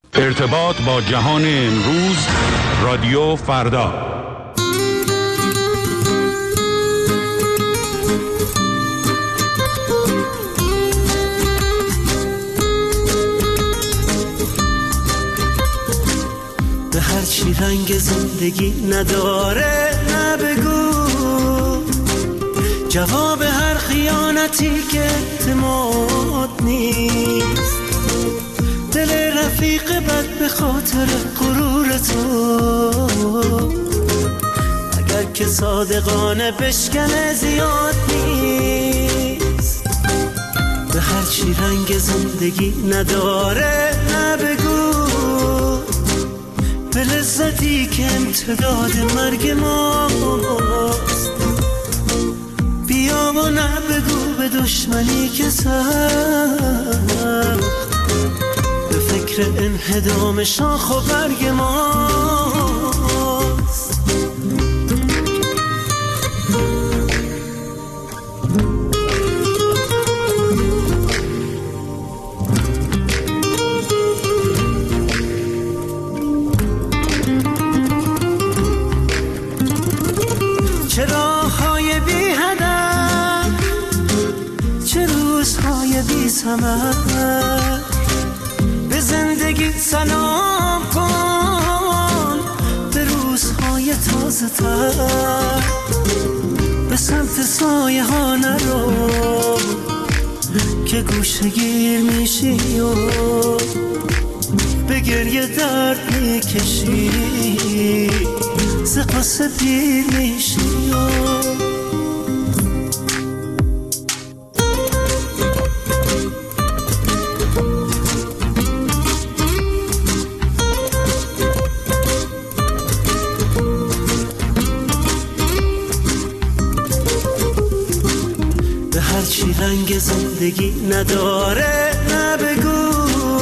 ارتباط با جهان امروز، رادیو فردا. به هر چی رنگ زندگی نداره نبگو، جواب هر خیانتی که اعتماد نیست، دل رفیق بد به خاطر غرور تو، اگر که صادقانه بشکنه زیاد نیست. به هر چی رنگ زندگی نداره نبگو، به لذتی که امتداد مرگ ماست، بیا و نبگو به دشمنی که سخت به فکر انهدام شاخ و برگ ماست. چه راه‌های بی هدف، چه روزهای بی ثمر، به زندگی سلام کن، به روزهای تازه تر، به سمت سایه ها نرو که گوشه گیر میشی و به گریه درد میکشی، ز قصه پیر میشی به هر چی رنگ زندگی نداره نبگو،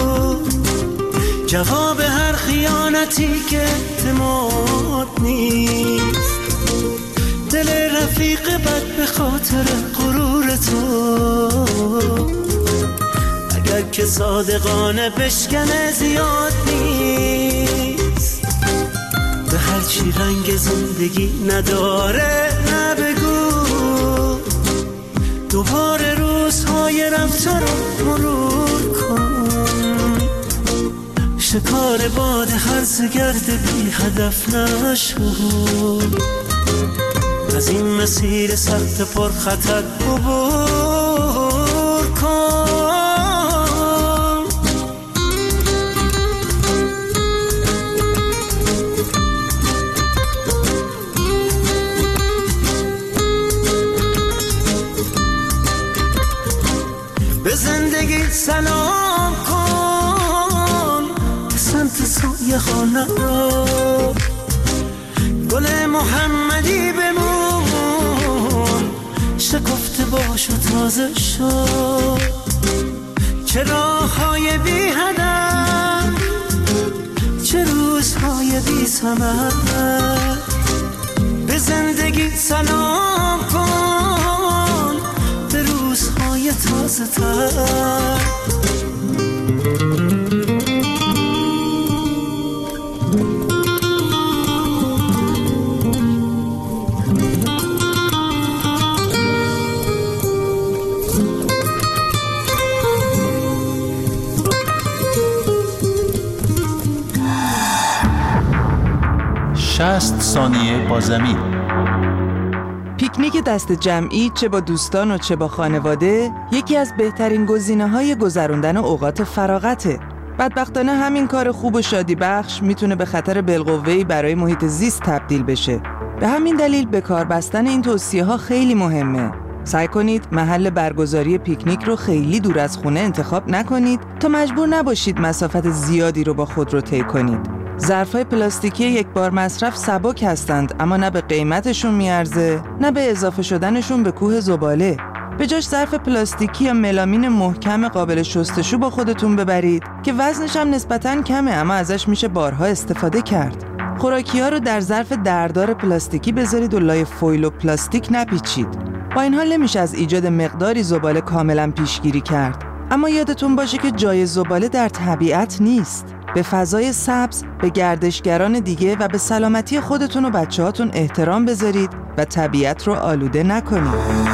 جواب هر خیانتی که اعتماد نیست، دل رفیق بد به خاطر غرور تو، اگر که صادقانه بشکنه زیاد نیست. به هر چی رنگ زندگی نداره نبگو، دوباره روزهای رفته رو مرور کن، شکار باد هرزه گرد بی هدف نشو، از این مسیر سخت پر خطر عبور کن. به زندگی سلام کن، به سمت سایه خانه رو، گل محمدی بمون، شکفته باش و تازه شو. چه راههای بی هدف، چه روزهای بی ثمر، به زندگی سلام کن، به روزهای تازه تر. ثانیه با زمین. پیکنیک دست جمعی چه با دوستان و چه با خانواده یکی از بهترین گزینه‌های گذراندن اوقات فراغته. بدبختانه همین کار خوب و شادی بخش میتونه به خطر بالقوه‌ای برای محیط زیست تبدیل بشه. به همین دلیل به کار بستن این توصیه‌ها خیلی مهمه. سعی کنید محل برگزاری پیکنیک رو خیلی دور از خونه انتخاب نکنید تا مجبور نباشید مسافت زیادی رو با خود رو طی کنید. ظرف‌های پلاستیکی یک بار مصرف سبک هستند، اما نه به قیمتشون میارزه نه به اضافه شدنشون به کوه زباله. به جاش ظرف پلاستیکی یا ملامین محکم قابل شستشو با خودتون ببرید که وزنش هم نسبتاً کمه، اما ازش میشه بارها استفاده کرد. خوراکی‌ها رو در ظرف دردار پلاستیکی بذارید و لای فویل و پلاستیک نپیچید. با این حال نمیشه از ایجاد مقداری زباله کاملاً پیشگیری کرد، اما یادتون باشه که جای زباله در طبیعت نیست. به فضای سبز، به گردشگران دیگه و به سلامتی خودتون و بچه‌هاتون احترام بذارید و طبیعت رو آلوده نکنید.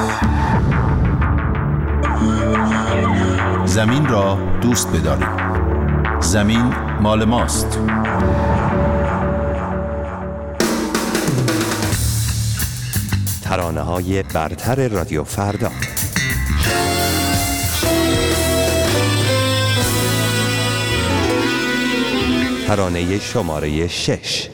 زمین را دوست بدارید. زمین مال ماست. ترانه‌های برتر رادیو فردا. ترانه شماره 6.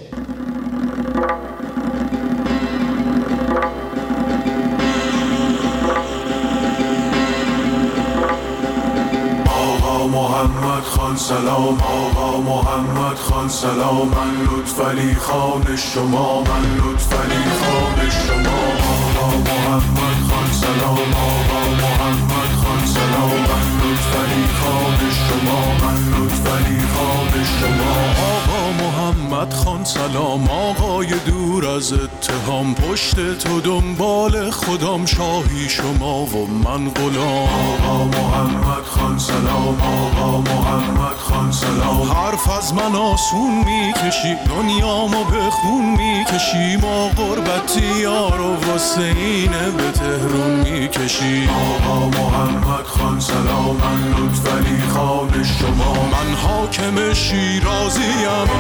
آقا محمد خان سلام، آقا محمد خان سلام، من لطفعلی خان شما، من لطفعلی خان شما. آقا محمد خان سلام، آقا محمد خان سلام، من لطفعلی خان شما، من لطفعلی خان شما. آقا محمد خان سلام، آقای دور از اتهام، پشت تو دنبال خودم، شاهی شما و من غلام. آقا محمد خان سلام، آقا محمد خان سلام، حرف از من آسون میکشی، دنیامو به خون میکشی، ما غربتی یارو واسه اینه به تهرون میکشی. آقا محمد خان سلام، من لطفعلی خان شما، من حاکم شیرازیم،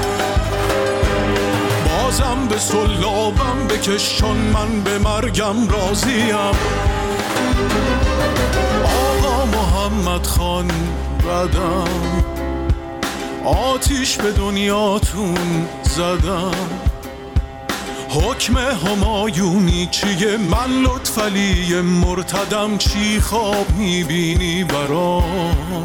بازم به سلابم بکش، چون من به مرگم راضیم. آقا محمد خان بدم، آتیش به دنیاتون زدم، حکم همایونی چیه؟ من لطفعلی مرتدم، چی خواب میبینی برام؟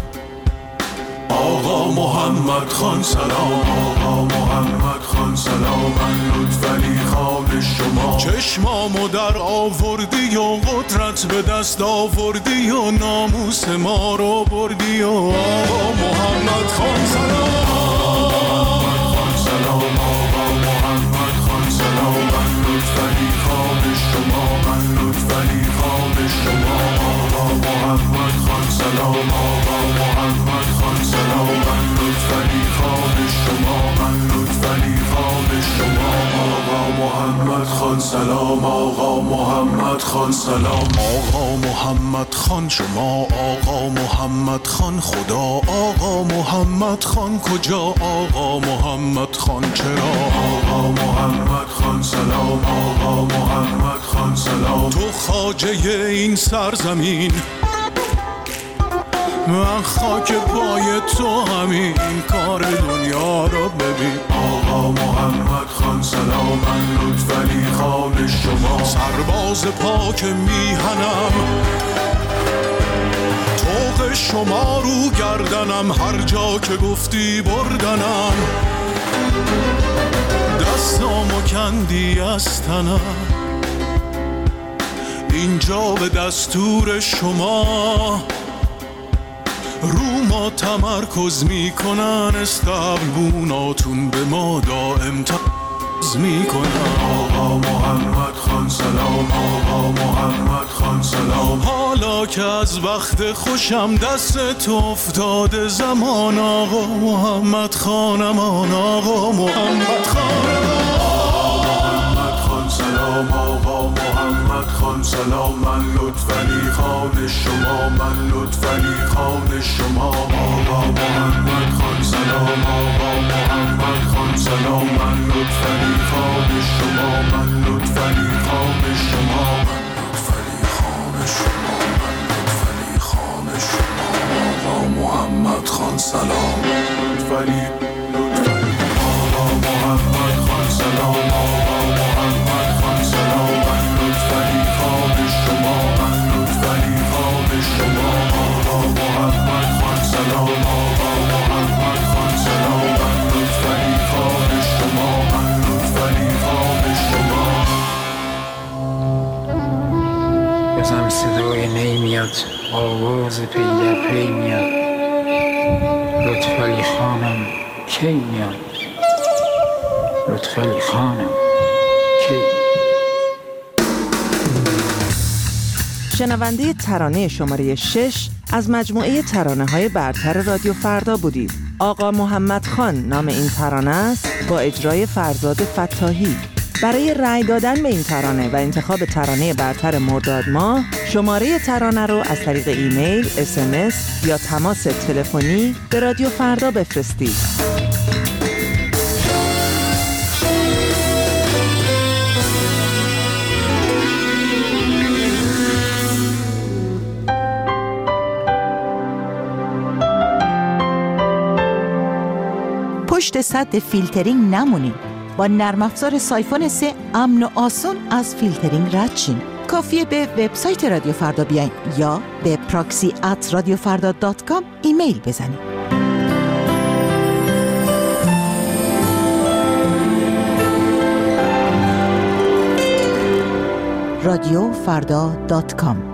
آقا محمد خان سلام، آقا محمد خان سلام، من لطفعلی خان شما، چشمامو در آوردی و قدرت به دست آوردی و ناموس ما رو بردی و آقا محمد خان سلام، آقا محمد خان سلام، آقا محمد خان سلام، من لطفعلی خان شما، من لطفعلی خان شما. آقا محمد خان سلام، آقا محمد خان سلام، من لطفعلی خان شما، من لطفعلی خان شما. آقا محمد خان سلام، آقا محمد خان سلام، آقا محمد خان شما، آقا محمد خان خدا، آقا محمد خان کجا، آقا محمد خان چرا؟ آقا محمد خان سلام، آقا محمد خان سلام، تو خواجه این سرزمین، من خاک پای تو همین کار دنیا رو ببین. آقا محمد خان سلام، من لطفعلی خان شما، سرباز پاک میهنم، طوق شما رو گردنم، هر جا که گفتی بردنم، دستامو کندی از تنم، اینجا به دستور شما رو ما تمرکز میکنن، استقبوناتون به ما دائم تمرکز میکنن. آقا محمد خان سلام، آقا محمد خان سلام، حالا که از وقت خوشم دست تو افتاده زمان، آقا محمد خانمان، آقا محمد خانمان، سلام، آقا محمد خان سلام، من لطفعلی خان شما، من لطفعلی خان شما. آقا محمد خان سلام، آقا محمد خان سلام، من لطفعلی خان شما، من لطفعلی خان شما، لطفعلی خان شما، من لطفعلی خان شما. آقا محمد خان سلام، لطفعلی آقا محمد خان سلام، آقا محمد خان سلام، من لطفعلی خان شما، من لطفعلی خان شما. آقا محمد خان سلام، آقا محمد خان سلام، من لطفعلی خان شما، من لطفعلی خان شما. بازم صدای نی میاد، آواز پی در پی میاد، لطفعلی خانم کی میاد، لطفعلی خانم کی؟ شنونده ترانه شماره 6 از مجموعه ترانه‌های برتر رادیو فردا بودید. آقا محمد خان نام این ترانه است با اجرای فرزاد فتاحی. برای رأی دادن به این ترانه و انتخاب ترانه برتر مرداد ماه، شماره ترانه رو از طریق ایمیل، SMS یا تماس تلفنی به رادیو فردا بفرستید. پشت سد فیلترینگ نمونید. با نرم افزار سایفون 3 امن و آسان از فیلترینگ رد شین. کافیه به وبسایت رادیو فردا بیاین یا به proxy@radiofarda.com ایمیل بزنید. radiofarda.com